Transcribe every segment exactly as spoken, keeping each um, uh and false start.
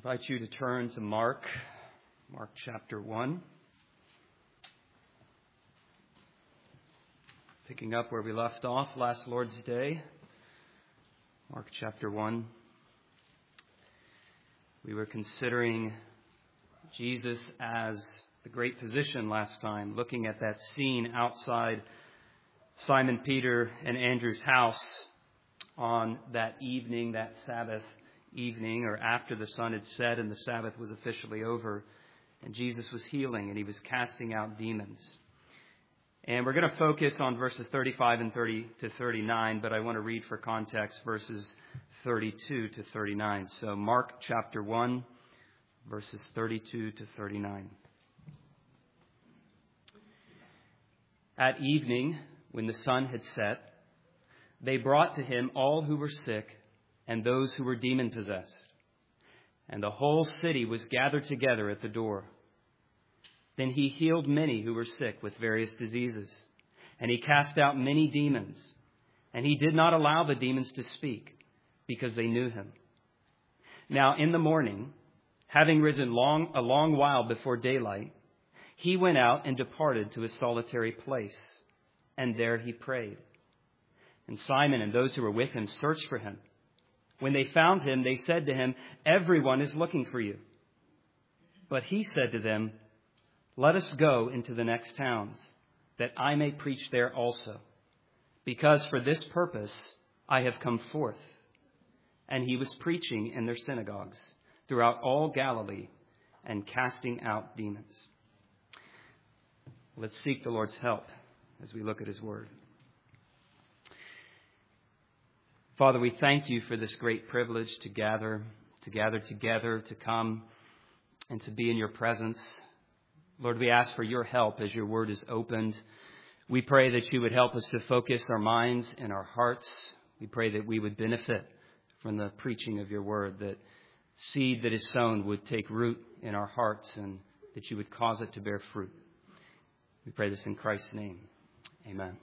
I invite you to turn to Mark, Mark chapter one. Picking up where we left off last Lord's Day, Mark chapter one. We were considering Jesus as the great physician last time, looking at that scene outside Simon Peter and Andrew's house on that evening, that Sabbath evening, or after the sun had set and the Sabbath was officially over, and Jesus was healing and he was casting out demons. And we're going to focus on verses thirty-five and thirty to thirty-nine, but I want to read for context verses thirty-two to thirty-nine. So Mark chapter one, verses thirty-two to thirty-nine. At evening, when the sun had set, they brought to him all who were sick and those who were demon-possessed. And the whole city was gathered together at the door. Then he healed many who were sick with various diseases, and he cast out many demons. And he did not allow the demons to speak, because they knew him. Now in the morning, having risen long a long while before daylight, he went out and departed to a solitary place, and there he prayed. And Simon and those who were with him searched for him. When they found him, they said to him, "Everyone is looking for you." But he said to them, "Let us go into the next towns, that I may preach there also, because for this purpose I have come forth." And he was preaching in their synagogues throughout all Galilee and casting out demons. Let's seek the Lord's help as we look at his word. Father, we thank you for this great privilege to gather, to gather together, to come and to be in your presence. Lord, we ask for your help as your word is opened. We pray that you would help us to focus our minds and our hearts. We pray that we would benefit from the preaching of your word, that seed that is sown would take root in our hearts and that you would cause it to bear fruit. We pray this in Christ's name. Amen.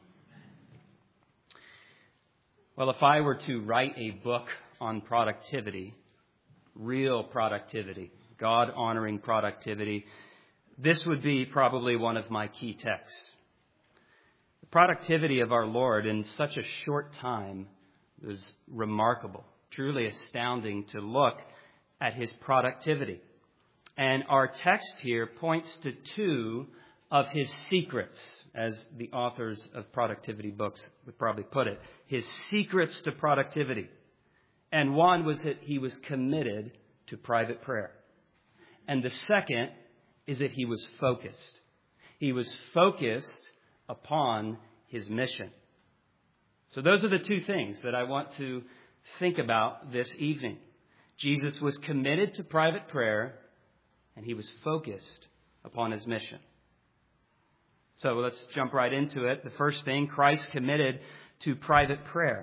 Well, if I were to write a book on productivity, real productivity, God-honoring productivity, this would be probably one of my key texts. The productivity of our Lord in such a short time was remarkable, truly astounding to look at his productivity. And our text here points to two of his secrets, as the authors of productivity books would probably put it, his secrets to productivity. And one was that he was committed to private prayer. And the second is that he was focused. He was focused upon his mission. So those are the two things that I want to think about this evening. Jesus was committed to private prayer, and he was focused upon his mission. So let's jump right into it. The first thing, Christ committed to private prayer.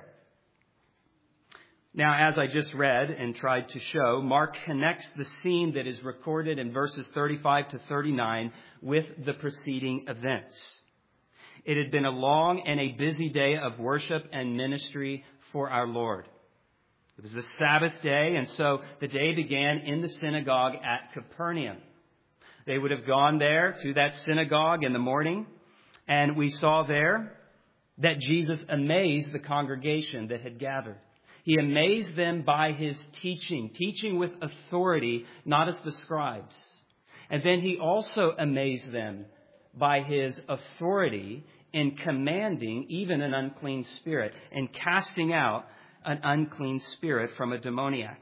Now, as I just read and tried to show, Mark connects the scene that is recorded in verses thirty-five to thirty-nine with the preceding events. It had been a long and a busy day of worship and ministry for our Lord. It was the Sabbath day, and so the day began in the synagogue at Capernaum. They would have gone there to that synagogue in the morning, and we saw there that Jesus amazed the congregation that had gathered. He amazed them by his teaching, teaching with authority, not as the scribes. And then he also amazed them by his authority in commanding even an unclean spirit and casting out an unclean spirit from a demoniac.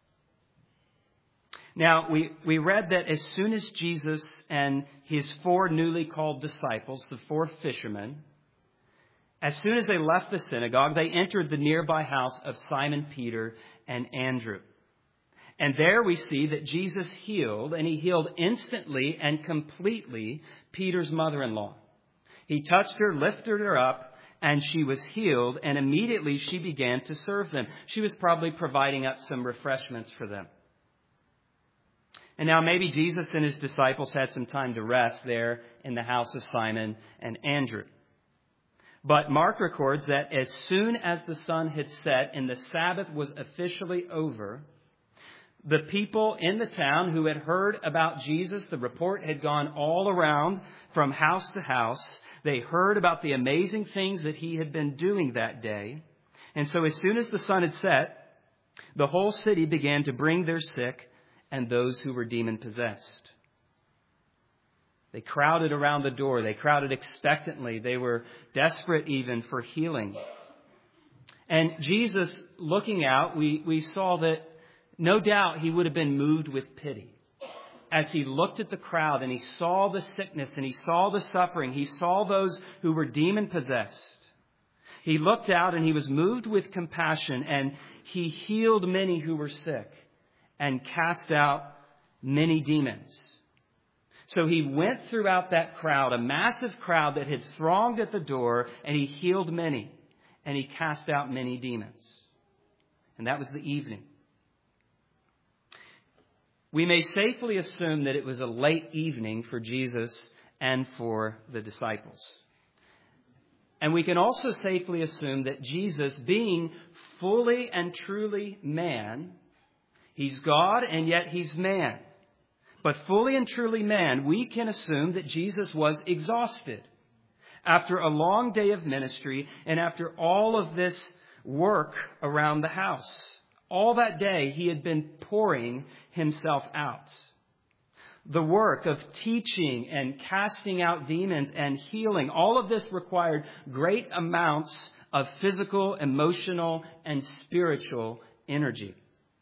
Now, we, we read that as soon as Jesus and his four newly called disciples, the four fishermen, as soon as they left the synagogue, they entered the nearby house of Simon Peter and Andrew. And there we see that Jesus healed, and he healed instantly and completely Peter's mother-in-law. He touched her, lifted her up, and she was healed, and immediately she began to serve them. She was probably providing up some refreshments for them. And now maybe Jesus and his disciples had some time to rest there in the house of Simon and Andrew. But Mark records that as soon as the sun had set and the Sabbath was officially over, The people in the town who had heard about Jesus, the report had gone all around from house to house. They heard about the amazing things that he had been doing that day. And so as soon as the sun had set, the whole city began to bring their sick and those who were demon-possessed. They crowded around the door. They crowded expectantly. They were desperate even for healing. And Jesus, looking out, we, we saw that no doubt he would have been moved with pity. As he looked at the crowd and he saw the sickness and he saw the suffering, he saw those who were demon-possessed. He looked out and he was moved with compassion, and he healed many who were sick and cast out many demons. So he went throughout that crowd, a massive crowd that had thronged at the door, and he healed many, and he cast out many demons. And that was the evening. We may safely assume that it was a late evening for Jesus and for the disciples. And we can also safely assume that Jesus, being fully and truly man, he's God and yet he's man. But fully and truly man, we can assume that Jesus was exhausted after a long day of ministry and after all of this work around the house. All that day, he had been pouring himself out. The work of teaching and casting out demons and healing, all of this required great amounts of physical, emotional, and spiritual energy.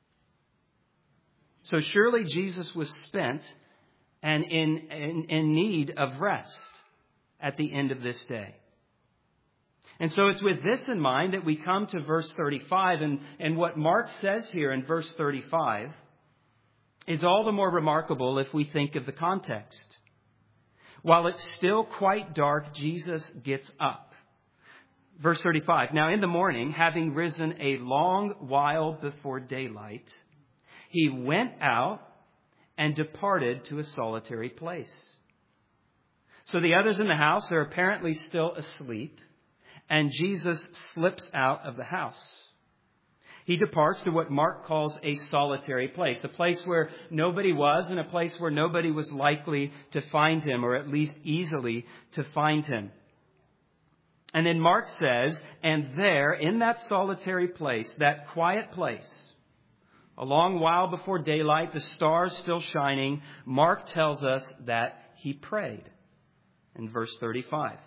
So surely Jesus was spent and in, in, in need of rest at the end of this day. And so it's with this in mind that we come to verse thirty-five. And, and what Mark says here in verse thirty-five is all the more remarkable if we think of the context. While it's still quite dark, Jesus gets up. Verse thirty-five, now in the morning, having risen a long while before daylight, he went out and departed to a solitary place. So the others in the house are apparently still asleep, and Jesus slips out of the house. He departs to what Mark calls a solitary place, a place where nobody was and a place where nobody was likely to find him, or at least easily to find him. And then Mark says, and there, in that solitary place, that quiet place, a long while before daylight, the stars still shining, Mark tells us that he prayed in verse thirty-five.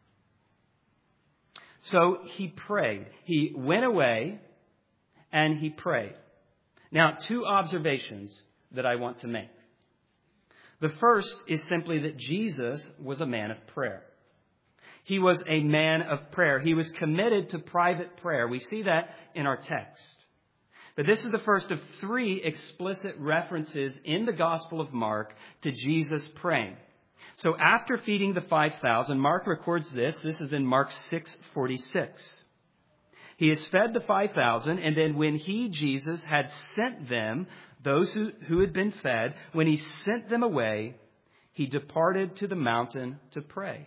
So he prayed. He went away and he prayed. Now, two observations that I want to make. The first is simply that Jesus was a man of prayer. He was a man of prayer. He was committed to private prayer. We see that in our text. But this is the first of three explicit references in the Gospel of Mark to Jesus praying. So after feeding the five thousand, Mark records this. This is in Mark six forty-six. He has fed the five thousand, and then when he, Jesus, had sent them, those who, who had been fed, when he sent them away, he departed to the mountain to pray.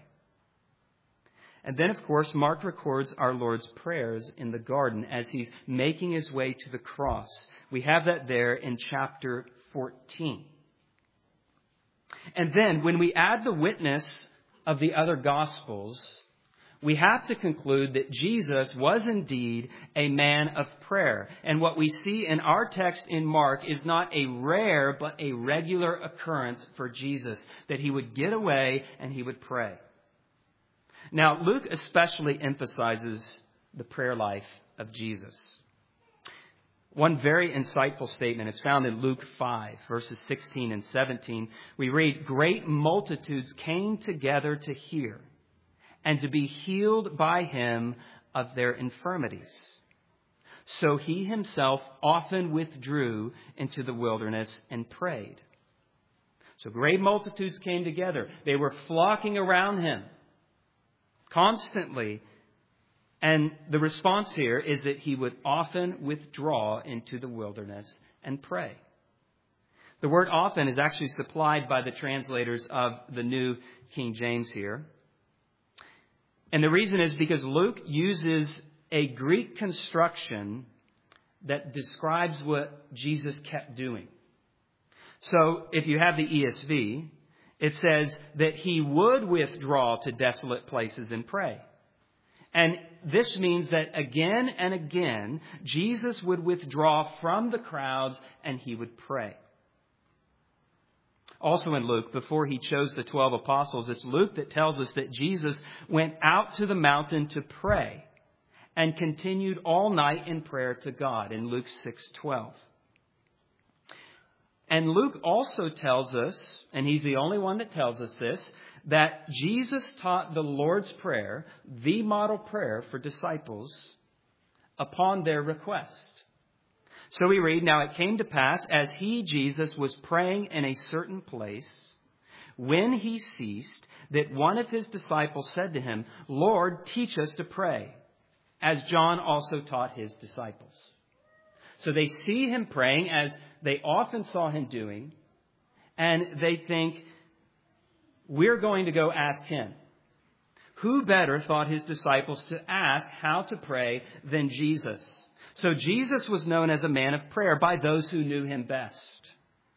And then, of course, Mark records our Lord's prayers in the garden as he's making his way to the cross. We have that there in chapter fourteen. And then when we add the witness of the other Gospels, we have to conclude that Jesus was indeed a man of prayer. And what we see in our text in Mark is not a rare but a regular occurrence for Jesus, that he would get away and he would pray. Now, Luke especially emphasizes the prayer life of Jesus. One very insightful statement is found in Luke five, verses sixteen and seventeen. We read, great multitudes came together to hear and to be healed by him of their infirmities. So he himself often withdrew into the wilderness and prayed. So great multitudes came together. They were flocking around him constantly. And the response here is that he would often withdraw into the wilderness and pray. The word often is actually supplied by the translators of the New King James here. And the reason is because Luke uses a Greek construction that describes what Jesus kept doing. So if you have the E S V, it says that he would withdraw to desolate places and pray. And this means that again and again, Jesus would withdraw from the crowds and he would pray. Also in Luke, before he chose the twelve apostles, it's Luke that tells us that Jesus went out to the mountain to pray and continued all night in prayer to God in Luke six twelve. And Luke also tells us, and he's the only one that tells us this, that Jesus taught the Lord's Prayer, the model prayer for disciples, upon their request. So we read, "Now it came to pass, as he, Jesus, was praying in a certain place, when he ceased, that one of his disciples said to him, 'Lord, teach us to pray, as John also taught his disciples.'" So they see him praying, as they often saw him doing, and they think, we're going to go ask him. Who better, thought his disciples, to ask how to pray than Jesus? So Jesus was known as a man of prayer by those who knew him best.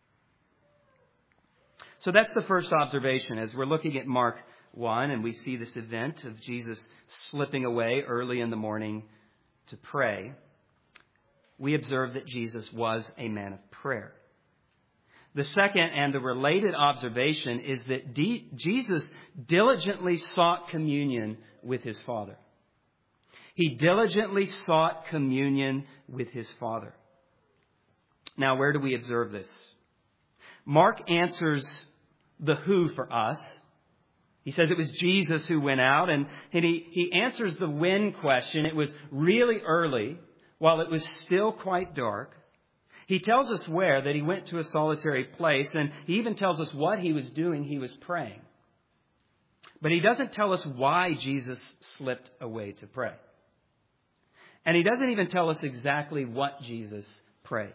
So that's the first observation as we're looking at Mark one, and we see this event of Jesus slipping away early in the morning to pray. We observe that Jesus was a man of prayer. The second and the related observation is that D- Jesus diligently sought communion with his Father. He diligently sought communion with his Father. Now, where do we observe this? Mark answers the who for us. He says it was Jesus who went out, and he, he answers the when question. It was really early, while it was still quite dark. He tells us where, that he went to a solitary place, and he even tells us what he was doing. He was praying. But he doesn't tell us why Jesus slipped away to pray. And he doesn't even tell us exactly what Jesus prayed.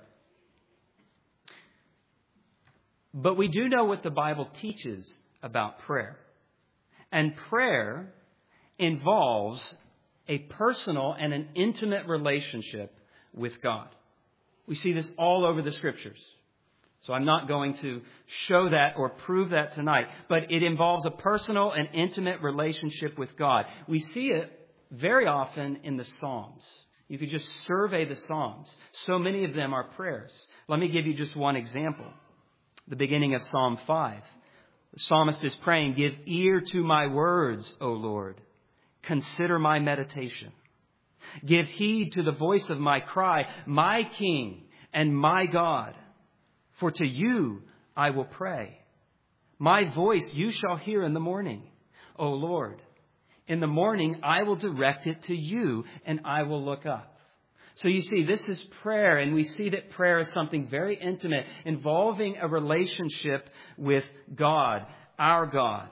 But we do know what the Bible teaches about prayer. And prayer involves a personal and an intimate relationship with God. We see this all over the Scriptures. So I'm not going to show that or prove that tonight. But it involves a personal and intimate relationship with God. We see it very often in the Psalms. You could just survey the Psalms. So many of them are prayers. Let me give you just one example. The beginning of Psalm five. The psalmist is praying, "Give ear to my words, O Lord. Consider my meditation. Give heed to the voice of my cry, my King and my God. For to you I will pray. My voice you shall hear in the morning, O Lord. In the morning I will direct it to you, and I will look up." So you see, this is prayer, and we see that prayer is something very intimate, involving a relationship with God, our God.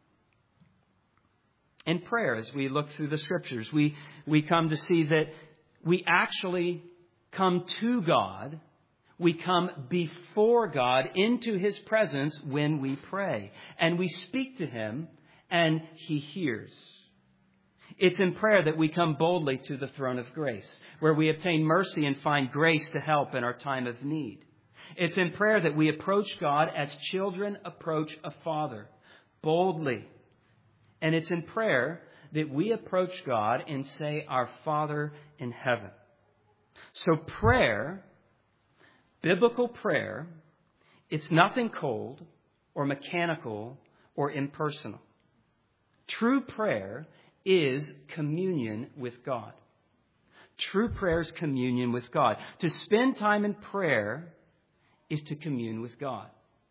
In prayer, as we look through the Scriptures, we, we come to see that we actually come to God. We come before God into his presence when we pray. And we speak to him, and he hears. It's in prayer that we come boldly to the throne of grace, where we obtain mercy and find grace to help in our time of need. It's in prayer that we approach God as children approach a father, boldly. And it's in prayer that we approach God and say, "Our Father in heaven." So prayer, biblical prayer, it's nothing cold or mechanical or impersonal. True prayer is communion with God. True prayer is communion with God. To spend time in prayer is to commune with God.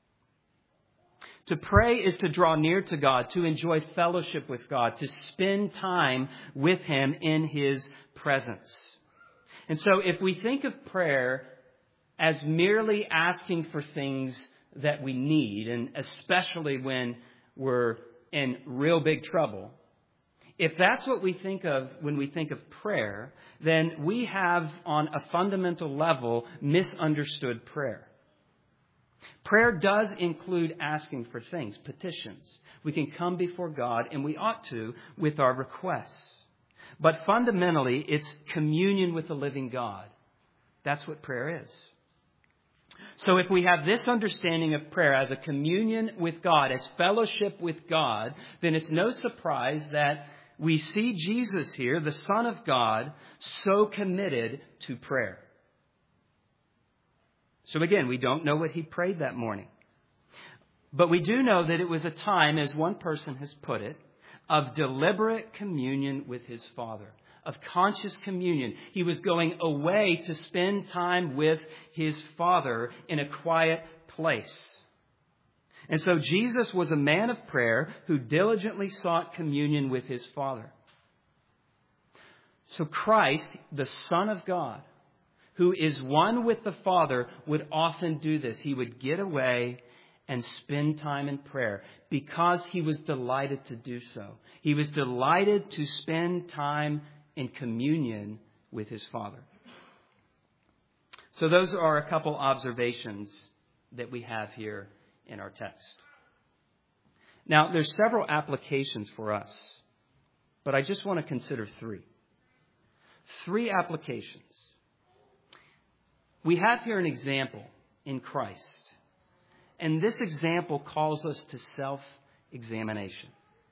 To pray is to draw near to God, to enjoy fellowship with God, to spend time with him in his presence. And so if we think of prayer as merely asking for things that we need, and especially when we're in real big trouble, if that's what we think of when we think of prayer, then we have on a fundamental level misunderstood prayer. Prayer does include asking for things, petitions. We can come before God, and we ought to, with our requests. But fundamentally, it's communion with the living God. That's what prayer is. So if we have this understanding of prayer as a communion with God, as fellowship with God, then it's no surprise that we see Jesus here, the Son of God, so committed to prayer. So again, we don't know what he prayed that morning. But we do know that it was a time, as one person has put it, of deliberate communion with his Father, of conscious communion. He was going away to spend time with his Father in a quiet place. And so Jesus was a man of prayer who diligently sought communion with his Father. So Christ, the Son of God, who is one with the Father, would often do this. He would get away and spend time in prayer because he was delighted to do so. He was delighted to spend time in communion with his Father. So those are a couple observations that we have here in our text. Now, there's several applications for us, but I just want to consider three. Three applications. We have here an example in Christ, and this example calls us to self-examination.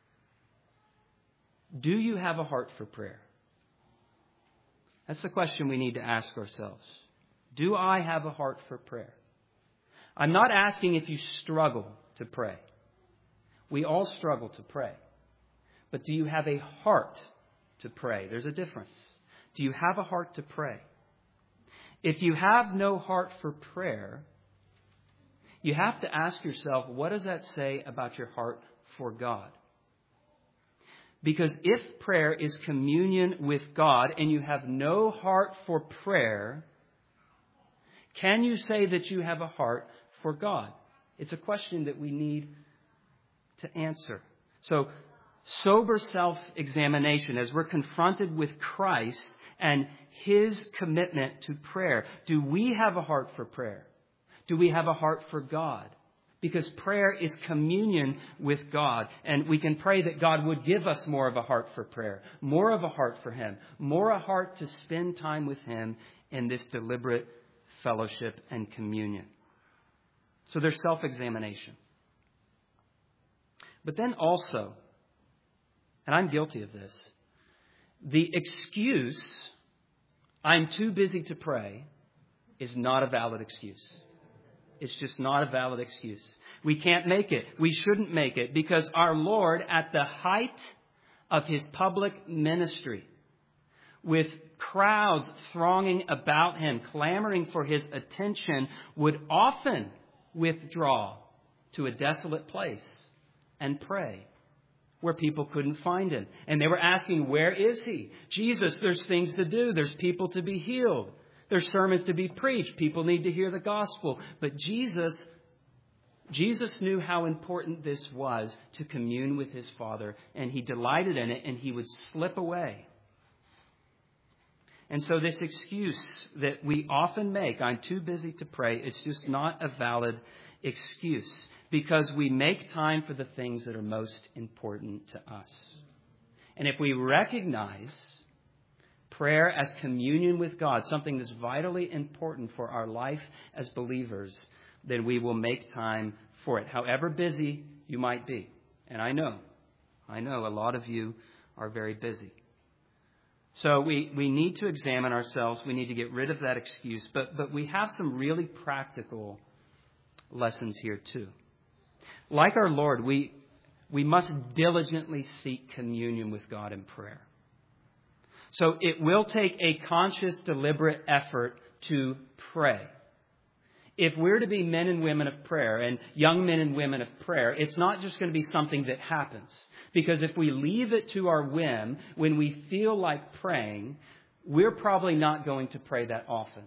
Do you have a heart for prayer? That's the question we need to ask ourselves. Do I have a heart for prayer? I'm not asking if you struggle to pray. We all struggle to pray. But do you have a heart to pray? There's a difference. Do you have a heart to pray? If you have no heart for prayer, you have to ask yourself, what does that say about your heart for God? Because if prayer is communion with God and you have no heart for prayer, can you say that you have a heart for God? It's a question that we need to answer. So, sober self-examination as we're confronted with Christ and his commitment to prayer. Do we have a heart for prayer? Do we have a heart for God? Because prayer is communion with God. And we can pray that God would give us more of a heart for prayer, more of a heart for him, more a heart to spend time with him in this deliberate fellowship and communion. So there's self-examination. But then also, and I'm guilty of this, the excuse, I'm too busy to pray, is not a valid excuse. It's just not a valid excuse. We can't make it. We shouldn't make it because our Lord, at the height of his public ministry, with crowds thronging about him, clamoring for his attention, would often withdraw to a desolate place and pray where people couldn't find him. And they were asking, where is he? Jesus, there's things to do. There's people to be healed. There's sermons to be preached. People need to hear the gospel. But Jesus, Jesus knew how important this was to commune with his Father, and he delighted in it, and he would slip away. And so this excuse that we often make, I'm too busy to pray, is just not a valid excuse because we make time for the things that are most important to us. And if we recognize prayer as communion with God, something that's vitally important for our life as believers, then we will make time for it, however busy you might be. And I know, I know a lot of you are very busy. So we, we need to examine ourselves. We need to get rid of that excuse. But, but we have some really practical lessons here too. Like our Lord, we, we must diligently seek communion with God in prayer. So it will take a conscious, deliberate effort to pray. If we're to be men and women of prayer and young men and women of prayer, it's not just going to be something that happens. Because if we leave it to our whim, when we feel like praying, we're probably not going to pray that often.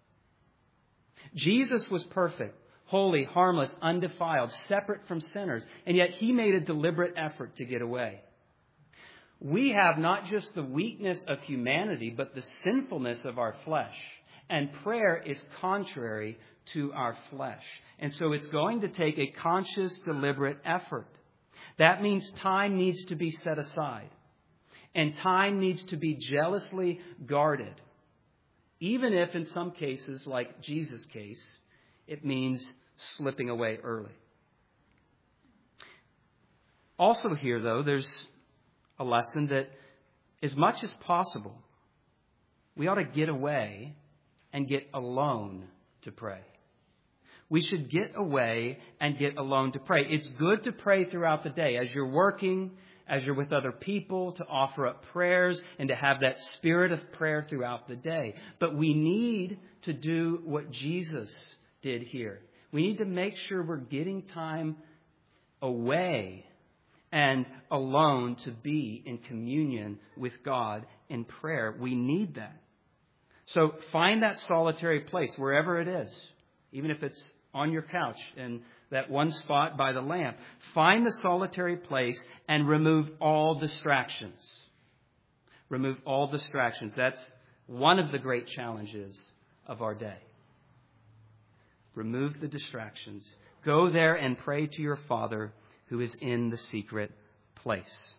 Jesus was perfect, holy, harmless, undefiled, separate from sinners, and yet he made a deliberate effort to get away. We have not just the weakness of humanity, but the sinfulness of our flesh. And prayer is contrary to our flesh. And so it's going to take a conscious, deliberate effort. That means time needs to be set aside. And time needs to be jealously guarded. even if in some cases, like Jesus' case, it means slipping away early. Also here, though, there's a lesson that as much as possible, we ought to get away and get alone to pray. We should get away and get alone to pray. It's good to pray throughout the day as you're working, as you're with other people, to offer up prayers and to have that spirit of prayer throughout the day. But we need to do what Jesus did here. We need to make sure we're getting time away and alone to be in communion with God in prayer. We need that. So find that solitary place wherever it is, even if it's on your couch in that one spot by the lamp. Find the solitary place and remove all distractions. Remove all distractions. That's one of the great challenges of our day. Remove the distractions. Go there and pray to your Father who is in the secret place.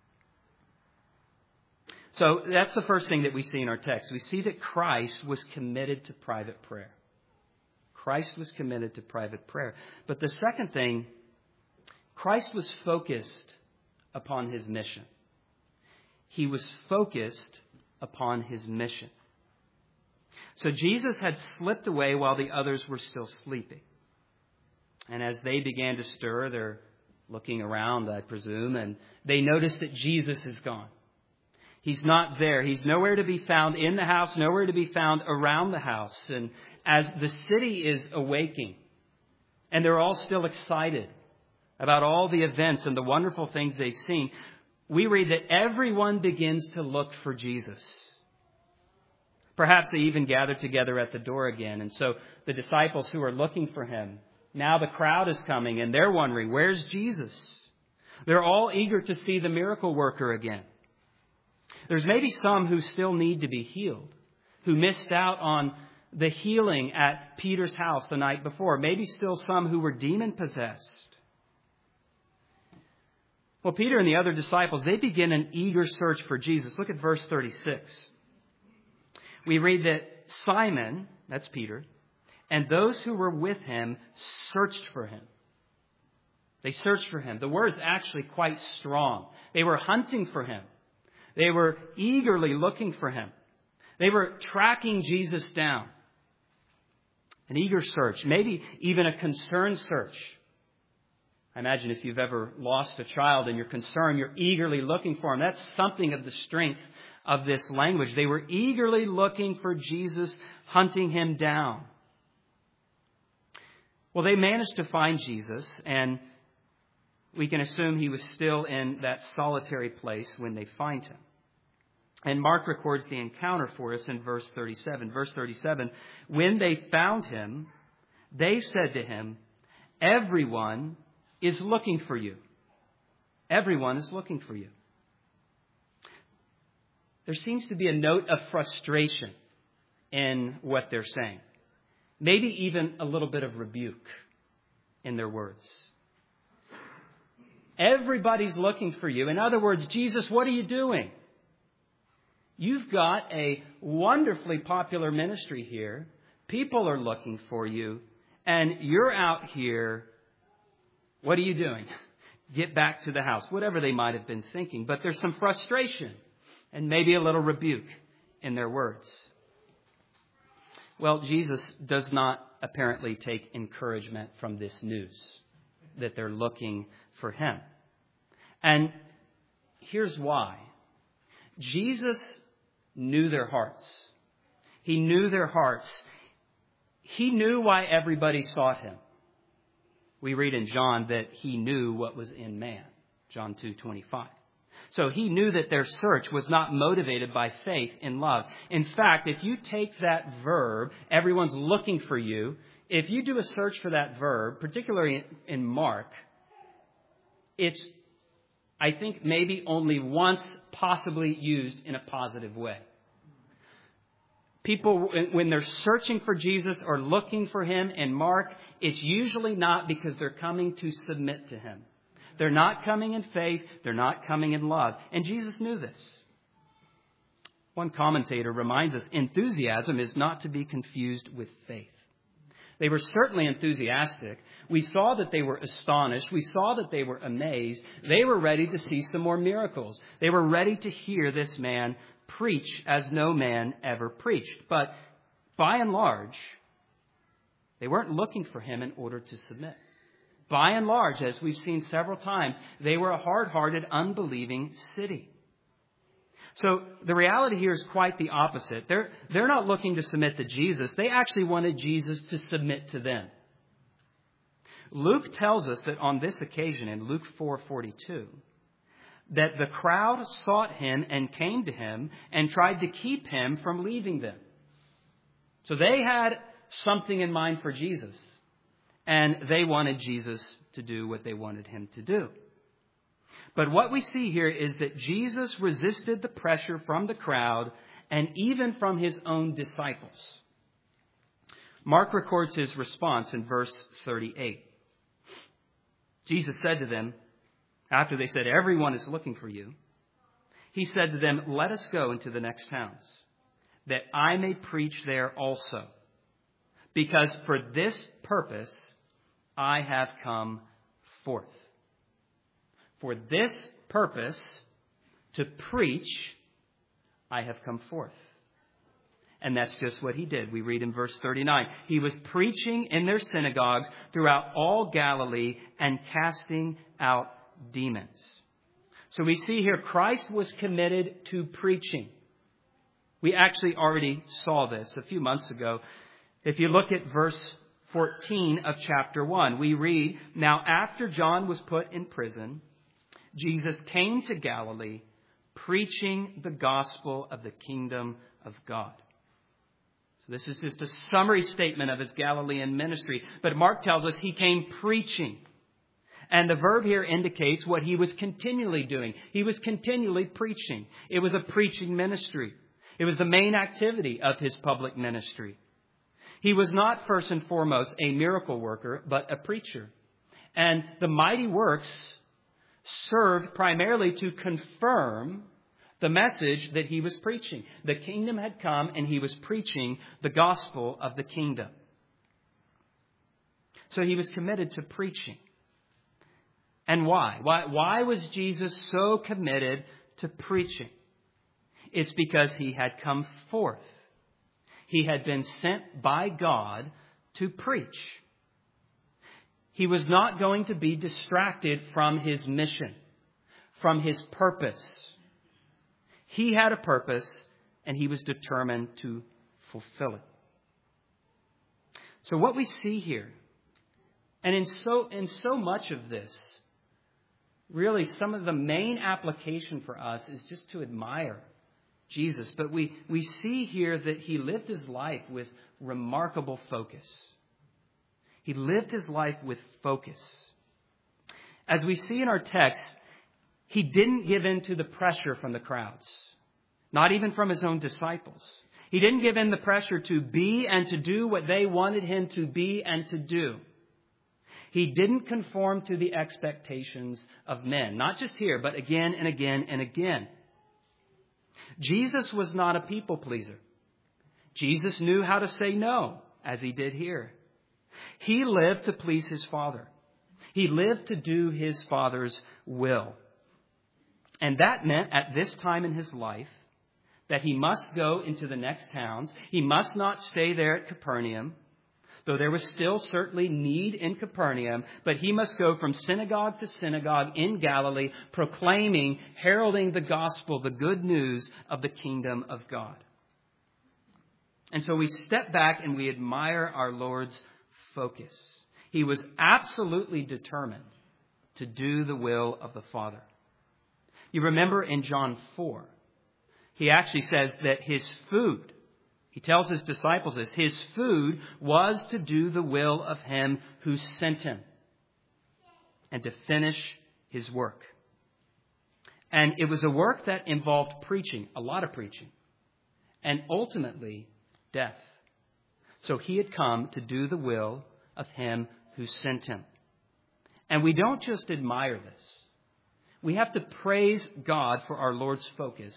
So that's the first thing that we see in our text. We see that Christ was committed to private prayer. Christ was committed to private prayer. But the second thing, Christ was focused upon his mission. He was focused upon his mission. So Jesus had slipped away while the others were still sleeping. And as they began to stir, they're looking around, I presume, and they noticed that Jesus is gone. He's not there. He's nowhere to be found in the house, nowhere to be found around the house. And as the city is awaking, and they're all still excited about all the events and the wonderful things they've seen, we read that everyone begins to look for Jesus. Perhaps they even gather together at the door again. And so the disciples who are looking for him, now the crowd is coming and they're wondering, where's Jesus? They're all eager to see the miracle worker again. There's maybe some who still need to be healed, who missed out on the healing at Peter's house the night before. Maybe still some who were demon-possessed. Well, Peter and the other disciples, they begin an eager search for Jesus. Look at verse thirty-six. We read that Simon, that's Peter, and those who were with him searched for him. They searched for him. The word's actually quite strong. They were hunting for him. They were eagerly looking for him. They were tracking Jesus down. An eager search, maybe even a concerned search. I imagine if you've ever lost a child and you're concerned, you're eagerly looking for him. That's something of the strength of this language. They were eagerly looking for Jesus, hunting him down. Well, they managed to find Jesus, and we can assume he was still in that solitary place when they find him. And Mark records the encounter for us in verse thirty-seven. Verse thirty-seven, when they found him, they said to him, everyone is looking for you. Everyone is looking for you. There seems to be a note of frustration in what they're saying. Maybe even a little bit of rebuke in their words. Everybody's looking for you. In other words, Jesus, what are you doing? You've got a wonderfully popular ministry here. People are looking for you. And you're out here. What are you doing? Get back to the house. Whatever they might have been thinking. But there's some frustration and maybe a little rebuke in their words. Well, Jesus does not apparently take encouragement from this news that they're looking for him. And here's why. Jesus knew their hearts. He knew their hearts. He knew why everybody sought him. We read in John that he knew what was in man. John two twenty-five. So he knew that their search was not motivated by faith in love. In fact, if you take that verb, everyone's looking for you, if you do a search for that verb, particularly in Mark, it's, I think, maybe only once possibly used in a positive way. People, when they're searching for Jesus or looking for him in Mark, it's usually not because they're coming to submit to him. They're not coming in faith. They're not coming in love. And Jesus knew this. One commentator reminds us enthusiasm is not to be confused with faith. They were certainly enthusiastic. We saw that they were astonished. We saw that they were amazed. They were ready to see some more miracles. They were ready to hear this man preach as no man ever preached. But by and large, they weren't looking for him in order to submit. By and large, as we've seen several times, they were a hard-hearted, unbelieving city. So the reality here is quite the opposite. They're, they're not looking to submit to Jesus. They actually wanted Jesus to submit to them. Luke tells us that on this occasion, in Luke four forty-two, that the crowd sought him and came to him and tried to keep him from leaving them. So they had something in mind for Jesus, and they wanted Jesus to do what they wanted him to do. But what we see here is that Jesus resisted the pressure from the crowd and even from his own disciples. Mark records his response in verse thirty-eight. Jesus said to them, after they said, "Everyone is looking for you," he said to them, "Let us go into the next towns, that I may preach there also. Because for this purpose I have come forth." For this purpose, to preach, I have come forth. And that's just what he did. We read in verse thirty-nine. He was preaching in their synagogues throughout all Galilee and casting out demons. So we see here Christ was committed to preaching. We actually already saw this a few months ago. If you look at verse fourteen of chapter one, we read, "Now after John was put in prison, Jesus came to Galilee, preaching the gospel of the kingdom of God." So this is just a summary statement of his Galilean ministry. But Mark tells us he came preaching. And the verb here indicates what he was continually doing. He was continually preaching. It was a preaching ministry. It was the main activity of his public ministry. He was not first and foremost a miracle worker, but a preacher. And the mighty works served primarily to confirm the message that he was preaching. The kingdom had come and he was preaching the gospel of the kingdom. So he was committed to preaching. And why? Why, why was Jesus so committed to preaching? It's because he had come forth. He had been sent by God to preach. He was not going to be distracted from his mission, from his purpose. He had a purpose, and he was determined to fulfill it. So what we see here, and in so, in so much of this, really some of the main application for us is just to admire Jesus. But we, we see here that he lived his life with remarkable focus. He lived his life with focus. As we see in our text, he didn't give in to the pressure from the crowds, not even from his own disciples. He didn't give in the pressure to be and to do what they wanted him to be and to do. He didn't conform to the expectations of men, not just here, but again and again and again. Jesus was not a people pleaser. Jesus knew how to say no, as he did here. He lived to please his Father. He lived to do his Father's will. And that meant at this time in his life that he must go into the next towns. He must not stay there at Capernaum, though there was still certainly need in Capernaum, but he must go from synagogue to synagogue in Galilee, proclaiming, heralding the gospel, the good news of the kingdom of God. And so we step back and we admire our Lord's focus. He was absolutely determined to do the will of the Father. You remember in John four, he actually says that his food, he tells his disciples this, his food was to do the will of him who sent him and to finish his work. And it was a work that involved preaching, a lot of preaching, and ultimately death. So he had come to do the will of him who sent him. And we don't just admire this. We have to praise God for our Lord's focus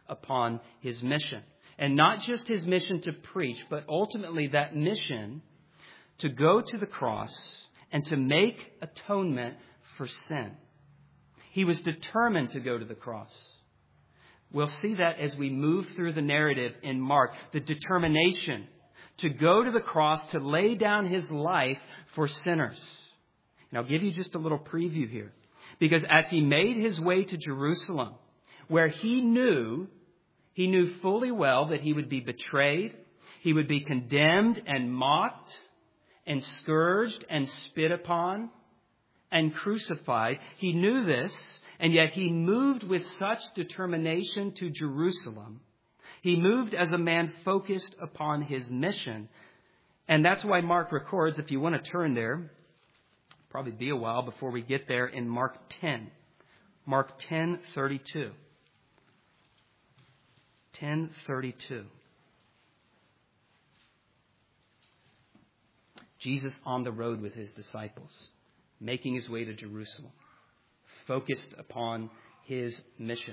upon his mission. And not just his mission to preach, but ultimately that mission to go to the cross and to make atonement for sin. He was determined to go to the cross. We'll see that as we move through the narrative in Mark, the determination to go to the cross, to lay down his life for sinners. And I'll give you just a little preview here. Because as he made his way to Jerusalem, where he knew, he knew fully well that he would be betrayed, he would be condemned and mocked and scourged and spit upon and crucified. He knew this, and yet he moved with such determination to Jerusalem. He moved as a man focused upon his mission. And that's why Mark records, if you want to turn there, probably be a while before we get there, in Mark ten. Mark ten thirty-two. ten thirty-two. Jesus on the road with his disciples, making his way to Jerusalem, focused upon his mission.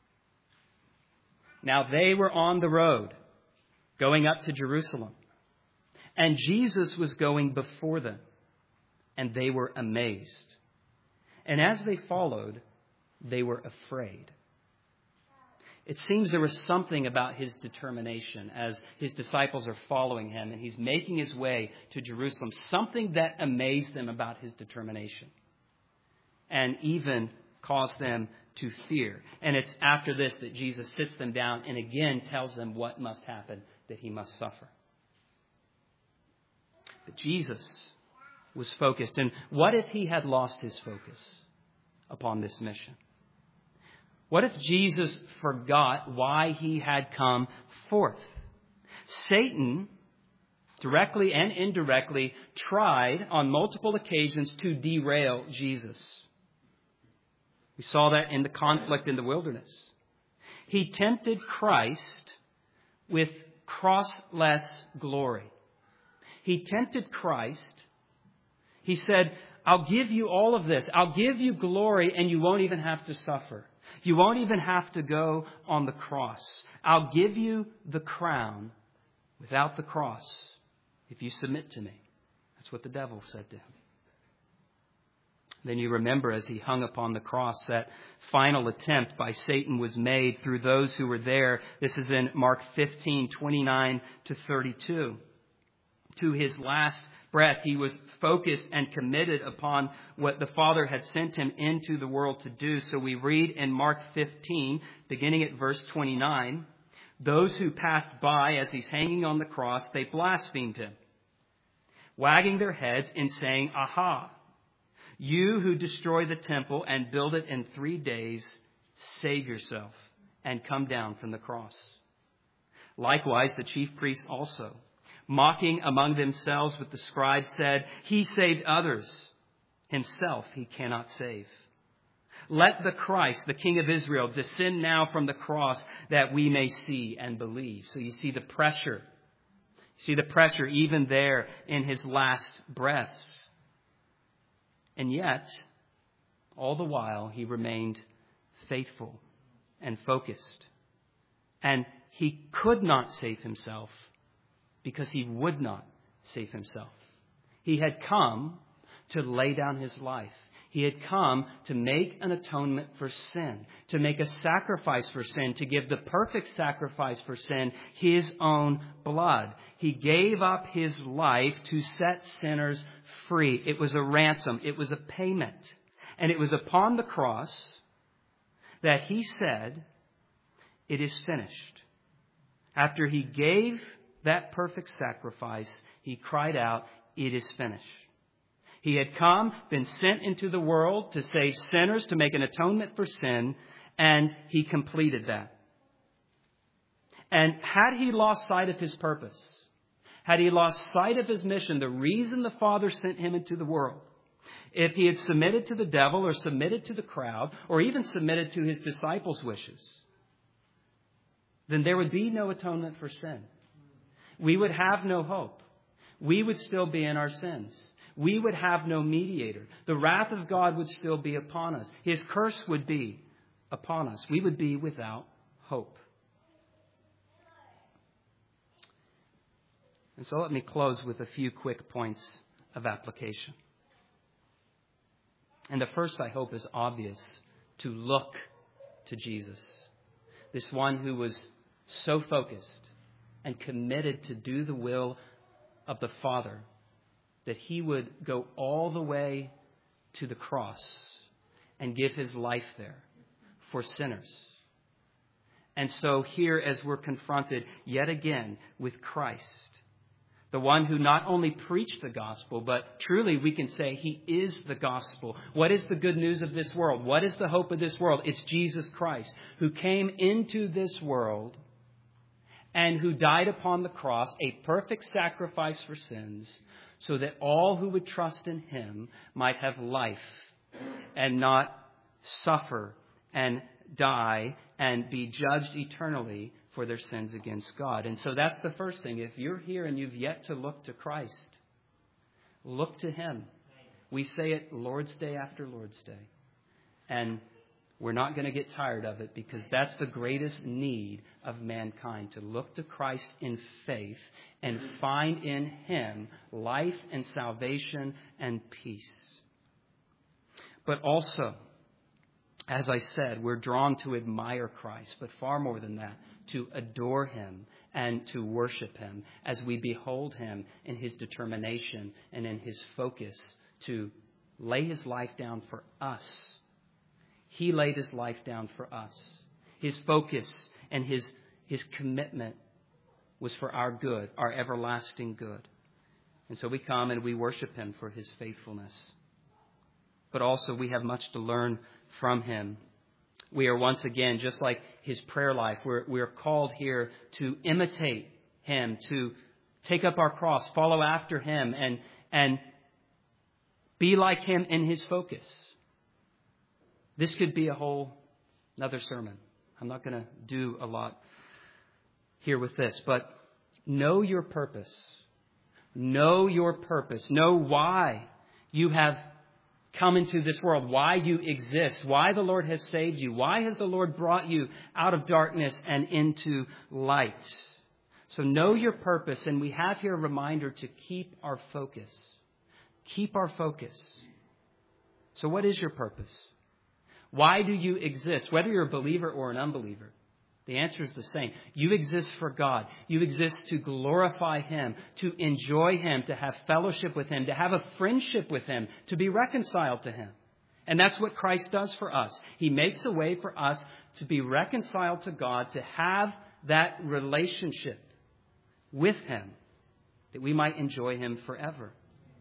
Now they were on the road, going up to Jerusalem, and Jesus was going before them, and they were amazed. And as they followed, they were afraid. It seems there was something about his determination as his disciples are following him and he's making his way to Jerusalem. Something that amazed them about his determination and even caused them to fear. And it's after this that Jesus sits them down and again tells them what must happen, that he must suffer. But Jesus was focused. And what if he had lost his focus upon this mission? What if Jesus forgot why he had come forth? Satan, directly and indirectly, tried on multiple occasions to derail Jesus. We saw that in the conflict in the wilderness. He tempted Christ with crossless glory. He tempted Christ. He said, I'll give you all of this. I'll give you glory and you won't even have to suffer. You won't even have to go on the cross. I'll give you the crown without the cross if you submit to me. That's what the devil said to him. Then you remember as he hung upon the cross, that final attempt by Satan was made through those who were there. This is in Mark fifteen, twenty-nine to thirty-two. To his last breath, he was focused and committed upon what the Father had sent him into the world to do. So we read in Mark fifteen, beginning at verse twenty-nine, those who passed by as he's hanging on the cross, they blasphemed him, wagging their heads and saying, Aha, you who destroy the temple and build it in three days, save yourself and come down from the cross. Likewise, the chief priests also, mocking among themselves with the scribes, said, He saved others. Himself he cannot save. Let the Christ, the King of Israel, descend now from the cross that we may see and believe. So you see the pressure. You see the pressure even there in his last breaths. And yet, all the while, he remained faithful and focused. And he could not save himself, because he would not save himself. He had come to lay down his life. He had come to make an atonement for sin, to make a sacrifice for sin, to give the perfect sacrifice for sin, his own blood. He gave up his life to set sinners free. It was a ransom. It was a payment. And it was upon the cross that he said, It is finished. After he gave that perfect sacrifice, he cried out, It is finished. He had come, been sent into the world to save sinners, to make an atonement for sin, and he completed that. And had he lost sight of his purpose, had he lost sight of his mission, the reason the Father sent him into the world, if he had submitted to the devil or submitted to the crowd or even submitted to his disciples' wishes, then there would be no atonement for sin. We would have no hope. We would still be in our sins. We would have no mediator. The wrath of God would still be upon us. His curse would be upon us. We would be without hope. And so let me close with a few quick points of application. And the first, I hope, is obvious: to look to Jesus. This one who was so focused and committed to do the will of the Father that he would go all the way to the cross and give his life there for sinners. And so here, as we're confronted yet again with Christ, the one who not only preached the gospel, but truly we can say he is the gospel. What is the good news of this world? What is the hope of this world? It's Jesus Christ, who came into this world and who died upon the cross, a perfect sacrifice for sins, so that all who would trust in him might have life and not suffer and die and be judged eternally for their sins against God. And so that's the first thing. If you're here and you've yet to look to Christ, look to him. We say it Lord's Day after Lord's Day. And we're not going to get tired of it, because that's the greatest need of mankind, to look to Christ in faith and find in him life and salvation and peace. But also, as I said, we're drawn to admire Christ, but far more than that, to adore him and to worship him as we behold him in his determination and in his focus to lay his life down for us. He laid his life down for us. His focus and his, his commitment was for our good, our everlasting good. And so we come and we worship him for his faithfulness. But also we have much to learn from him. We are once again, just like his prayer life, we're, we're called here to imitate him, to take up our cross, follow after him, and, and be like him in his focus. This could be a whole another sermon. I'm not going to do a lot here with this, but know your purpose. Know your purpose. Know why you have come into this world, why you exist, why the Lord has saved you, why has the Lord brought you out of darkness and into light. So know your purpose, and we have here a reminder to keep our focus. Keep our focus. So what is your purpose? Why do you exist? Whether you're a believer or an unbeliever, the answer is the same. You exist for God. You exist to glorify him, to enjoy him, to have fellowship with him, to have a friendship with him, to be reconciled to him. And that's what Christ does for us. He makes a way for us to be reconciled to God, to have that relationship with him, that we might enjoy him forever.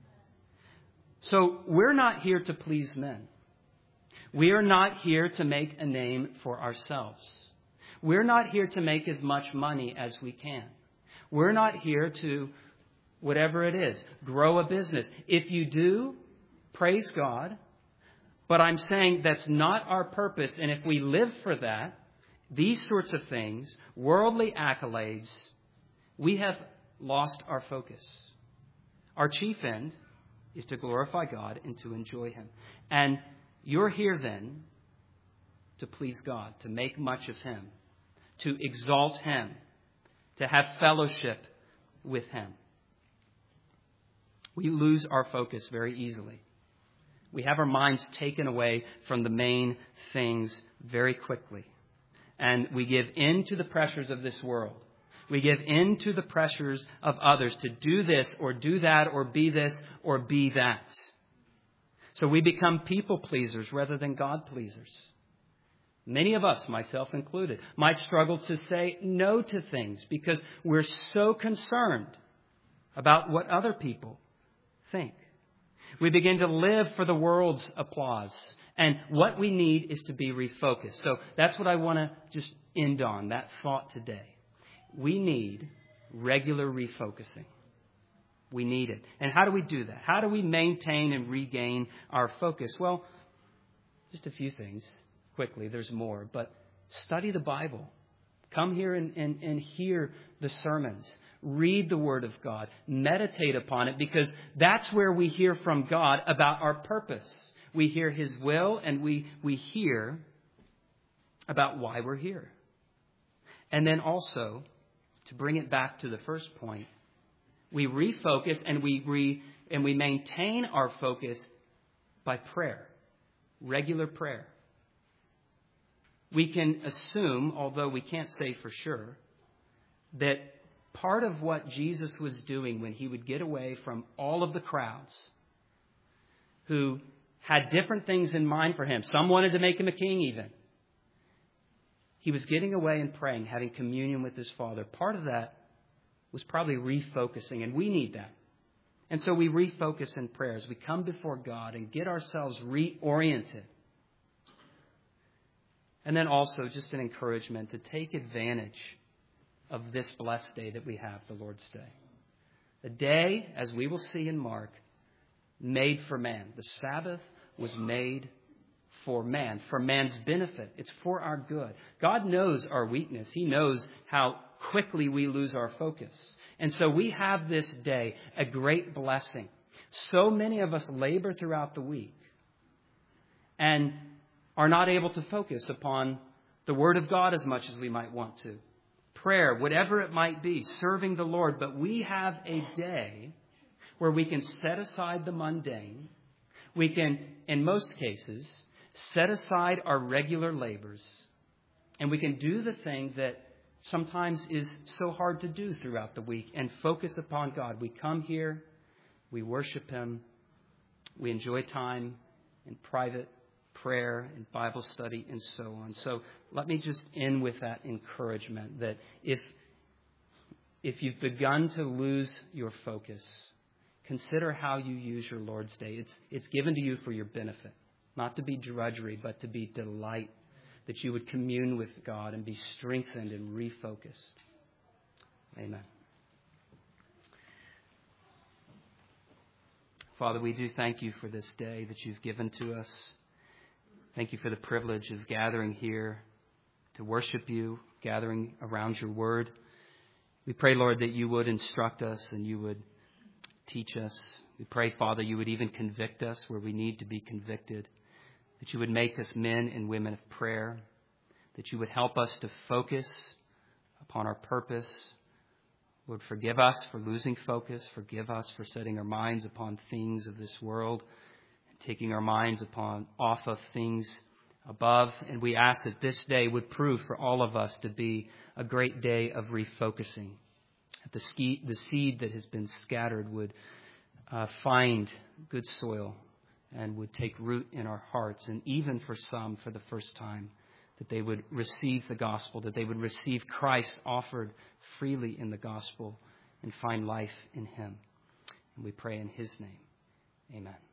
So we're not here to please men. We are not here to make a name for ourselves. We're not here to make as much money as we can. We're not here to, whatever it is, grow a business. If you do, praise God. But I'm saying that's not our purpose. And if we live for that, these sorts of things, worldly accolades, we have lost our focus. Our chief end is to glorify God and to enjoy him. And you're here then to please God, to make much of him, to exalt him, to have fellowship with him. We lose our focus very easily. We have our minds taken away from the main things very quickly. And we give in to the pressures of this world. We give in to the pressures of others to do this or do that or be this or be that. So we become people pleasers rather than God pleasers. Many of us, myself included, might struggle to say no to things because we're so concerned about what other people think. We begin to live for the world's applause. And what we need is to be refocused. So that's what I want to just end on, that thought today. We need regular refocusing. We need it. And how do we do that? How do we maintain and regain our focus? Well, just a few things. Quickly, there's more. But study the Bible. Come here and, and, and hear the sermons. Read the Word of God. Meditate upon it, because that's where we hear from God about our purpose. We hear his will, and we, we hear about why we're here. And then also, to bring it back to the first point, We refocus and we re, and we maintain our focus by prayer, regular prayer. We can assume, although we can't say for sure, that part of what Jesus was doing when he would get away from all of the crowds who had different things in mind for him. Some wanted to make him a king even. He was getting away and praying, having communion with his Father. Part of that was probably refocusing, and we need that. And so we refocus in prayers. We come before God and get ourselves reoriented. And then also just an encouragement to take advantage of this blessed day that we have, the Lord's Day. A day, as we will see in Mark, made for man. The Sabbath was made for man, for man's benefit. It's for our good. God knows our weakness. He knows how quickly we lose our focus. And so we have this day, a great blessing. So many of us labor throughout the week and are not able to focus upon the Word of God as much as we might want to. Prayer, whatever it might be, serving the Lord. But we have a day where we can set aside the mundane. We can, in most cases, set aside our regular labors. And we can do the thing that sometimes is so hard to do throughout the week and focus upon God. We come here, we worship Him, we enjoy time in private prayer and Bible study and so on. So let me just end with that encouragement that if if you've begun to lose your focus, consider how you use your Lord's Day. It's it's given to you for your benefit, not to be drudgery, but to be delight, that you would commune with God and be strengthened and refocused. Amen. Father, we do thank you for this day that you've given to us. Thank you for the privilege of gathering here to worship you, gathering around your word. We pray, Lord, that you would instruct us and you would teach us. We pray, Father, you would even convict us where we need to be convicted, that you would make us men and women of prayer, that you would help us to focus upon our purpose. Lord, forgive us for losing focus. Forgive us for setting our minds upon things of this world, taking our minds upon off of things above. And we ask that this day would prove for all of us to be a great day of refocusing. That the, ski, the seed that has been scattered would uh, find good soil and would take root in our hearts. And even for some, for the first time, that they would receive the gospel, that they would receive Christ offered freely in the gospel and find life in Him. And we pray in His name. Amen.